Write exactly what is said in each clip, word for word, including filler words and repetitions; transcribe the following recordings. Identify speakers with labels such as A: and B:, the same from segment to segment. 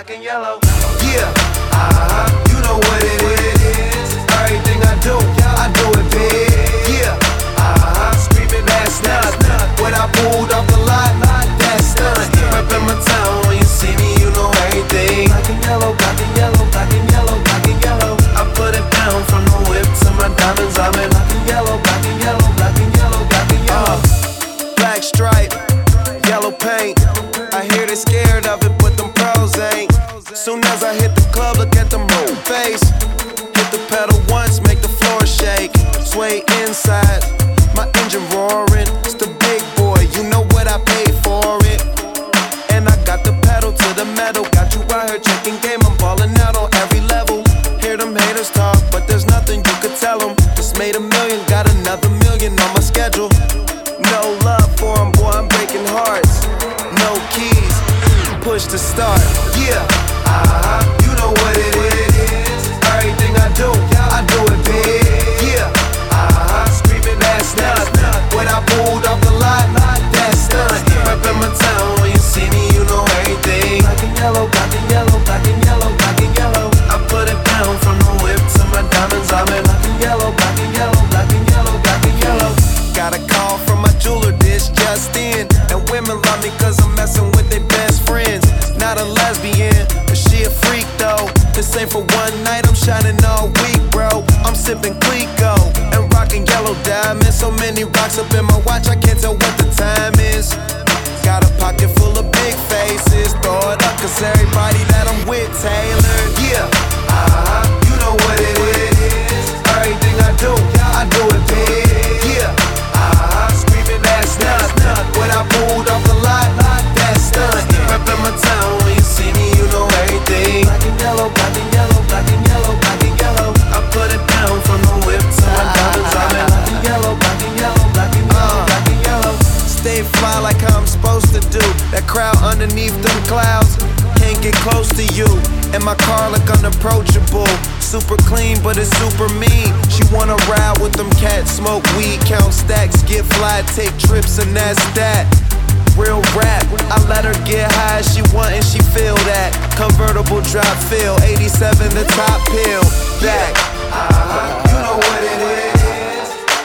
A: black and yellow. Yeah, uh-huh, you know what it is. Everything I do, I do it big. Yeah, uh-huh, screaming that's not when I pulled off the lot, that's done. Reppin' my town, when you see me, you know everything. Black and yellow, black and yellow, black and yellow, black and yellow. I put it down from the whip to my diamonds. I'm in black and yellow, black and yellow, black and yellow, black and yellow. Uh, black stripe, yellow paint. I hear they scared of it, but them pros ain't. Soon as I hit the club, look at them whole face. Hit the pedal once, make the floor shake. Sway inside, my engine roaring. It's the big boy, you know what I paid for it. And I got the pedal to the metal. Got you out here checking game, I'm ballin' out on every level. Hear them haters talk, but there's nothing you could tell them. Just made a million, got another million on my schedule. No love for them, boy, I'm breaking hearts. No keys, push to start. Yeah, uh-huh, you know what it is. Everything I do, I do it big. Yeah, uh-huh, screaming that's not when I pulled off the lot, that's done. Reppin' my town, when you see me, you know everything. Black and yellow, black and yellow, black and yellow, black and yellow. I put it down from the whip to my diamonds. I'm in black and yellow, black and yellow, black and yellow, black and yellow. Got a call from my jeweler, this just in. And women love me cause I'm messing with their best friends. Not a lesbian, but she a freak though. This ain't for one night, I'm shining all week, bro. I'm sipping Clico and rocking yellow diamonds. So many rocks up in my watch, I can't tell what the time is. Got a pocket full of big faces, throw it up cause everybody that I'm with tailored. Yeah, uh-huh, you know what it is. Everything I do, I do it big. Yeah, uh-huh, screaming that's not when I pulled off the lot, that's done. Reppin' my town, when you see me, you know everything. Black and yellow, black and yellow, black and yellow, black and yellow. I put it down from the whip to my diamonds. I'm in black and yellow, black and yellow, black and yellow, black and yellow. Stay fly like how I'm supposed to do. That crowd underneath them clouds can't get close to you. And my car look unapproachable. Super clean, but it's super mean. She wanna ride with them cats, smoke weed, count stacks, get fly, take trips, and that's that. Real rap, I let her get high as she want and she feel that. Convertible drop feel, eighty-seven the top pill. Back, uh-huh, you know what it is.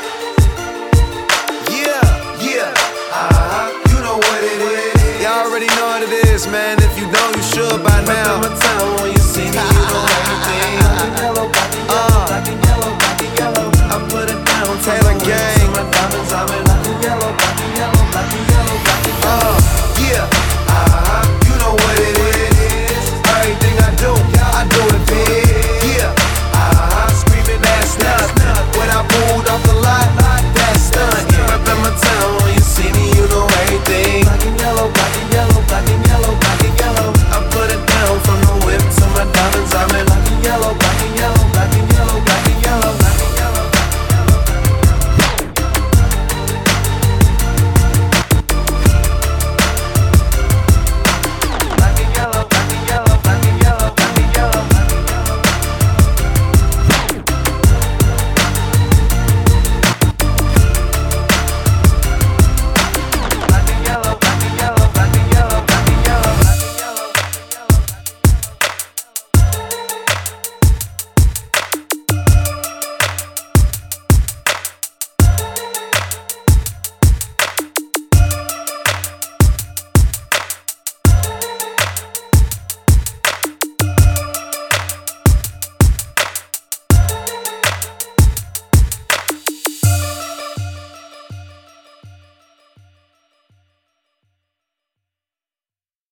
A: Yeah, yeah, uh-huh, you know what it is. Y'all already know what it is, man. If you don't, you should by now. Reppin' my town, when you see me, you know everything. Black and yellow, black and yellow, black and yellow, black and yellow. I put it down, Taylor Gang. My diamonds, I'm in black and yellow, black and yellow.